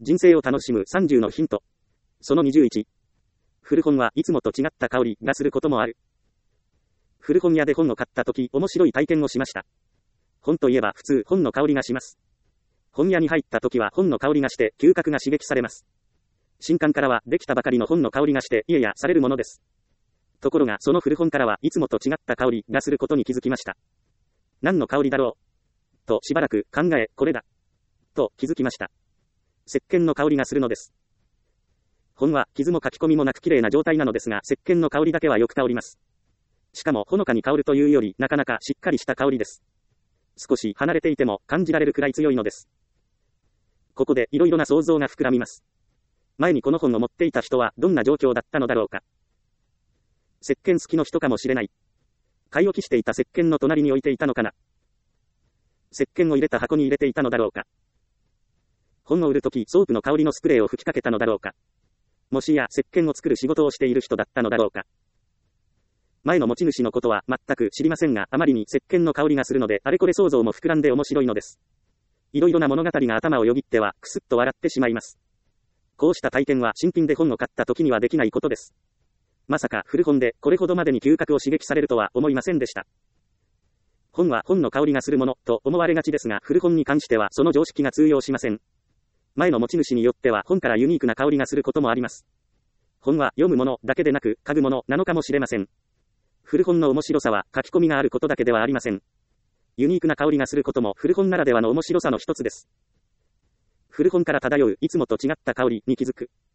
人生を楽しむ30のヒント。その21。古本はいつもと違った香りがすることもある。古本屋で本を買った時、面白い体験をしました。本といえば普通本の香りがします。本屋に入った時は本の香りがして嗅覚が刺激されます。新刊からはできたばかりの本の香りがして家やされるものです。ところがその古本からはいつもと違った香りがすることに気づきました。何の香りだろうとしばらく考え、これだと気づきました。石鹸の香りがするのです。本は傷も書き込みもなく綺麗な状態なのですが、石鹸の香りだけはよく香ります。しかもほのかに香るというよりなかなかしっかりした香りです。少し離れていても感じられるくらい強いのです。ここでいろいろな想像が膨らみます。前にこの本を持っていた人はどんな状況だったのだろうか。石鹸好きの人かもしれない。買い置きしていた石鹸の隣に置いていたのかな。石鹸を入れた箱に入れていたのだろうか。本を売るときソープの香りのスプレーを吹きかけたのだろうか。もしや石鹸を作る仕事をしている人だったのだろうか。前の持ち主のことは全く知りませんが、あまりに石鹸の香りがするのであれこれ想像も膨らんで面白いのです。いろいろな物語が頭をよぎってはくすっと笑ってしまいます。こうした体験は新品で本を買った時にはできないことです。まさか古本でこれほどまでに嗅覚を刺激されるとは思いませんでした。本は本の香りがするものと思われがちですが、古本に関してはその常識が通用しません。前の持ち主によっては本からユニークな香りがすることもあります。本は読むものだけでなく嗅ぐものなのかもしれません。古本の面白さは書き込みがあることだけではありません。ユニークな香りがすることも古本ならではの面白さの一つです。古本から漂ういつもと違った香りに気づく。